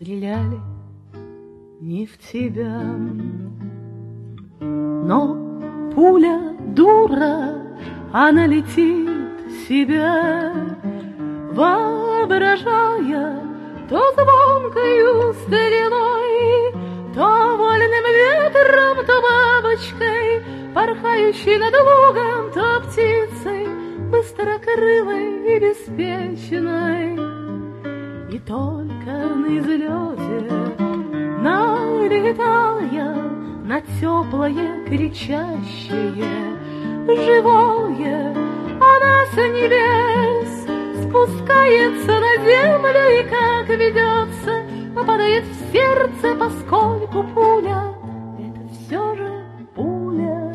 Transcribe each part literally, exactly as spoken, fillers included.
Стреляли не в тебя, но пуля дура, она летит себя, воображая то звонкою стрелой, то вольным ветром, то бабочкой, порхающей над лугом, то птицей быстрокрылой и беспечной. И только на излете, налетая на теплое кричащее живое, она с небес спускается на землю и как ведется, попадает в сердце, поскольку пуля — это все же пуля.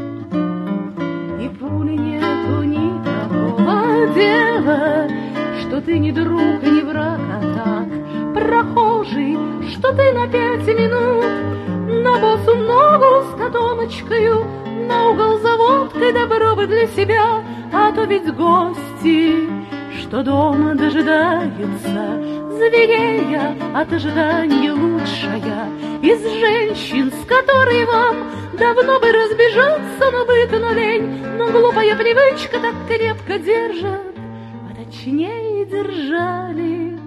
И пули нету никакого дела, что ты не друг и не враг, а так прохожий, что ты на пять минут на босу ногу с котомочкою на угол за водкой, добро бы для себя, а то ведь гости, что дома дожидаются, зверея от ожидания лучшая из женщин, с которой вам давно бы разбежаться, но быт, но лень, но глупая привычка так крепко держит, а точнее держали.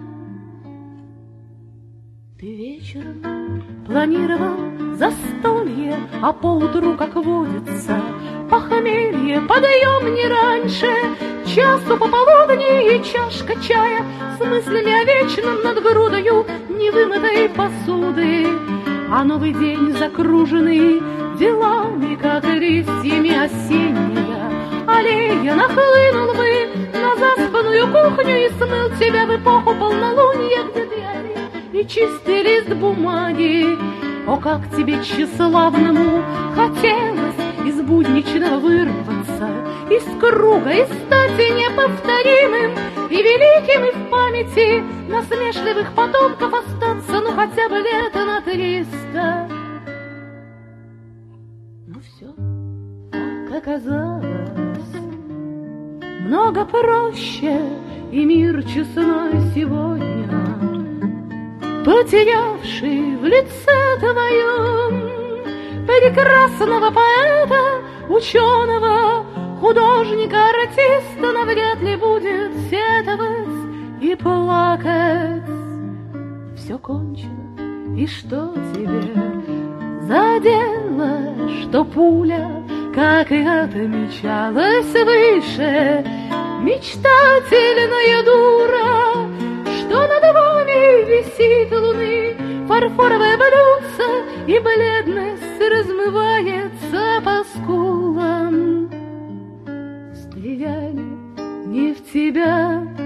Ты вечером планировал застолье, а поутру, как водится, похмелье, подъем не раньше часу пополудни и чашка чая с мыслями о вечном над грудою невымытой посуды. А новый день закруженный делами, как листьями осенняя аллея, нахлынул бы на заспанную кухню и смыл тебя в эпоху полнолуния, где ты орел и чистый лист бумаги. О, как тебе тщеславному хотелось из будничного вырваться, из круга, и стать неповторимым и великим, и в памяти насмешливых потомков остаться, ну хотя бы лето на триста. Ну все, как оказалось, много проще, и мир честной сегодня, потерявший в лице твоем прекрасного поэта, ученого, художника, артиста, навряд ли будет сетовать и плакать. Все кончено, и что тебе за дело, что пуля, как и отмечалась выше, мечтательная дура, что над вами висит луны фарфоровое блюдце, и бледность размывается по скулам. Стреляли не в тебя,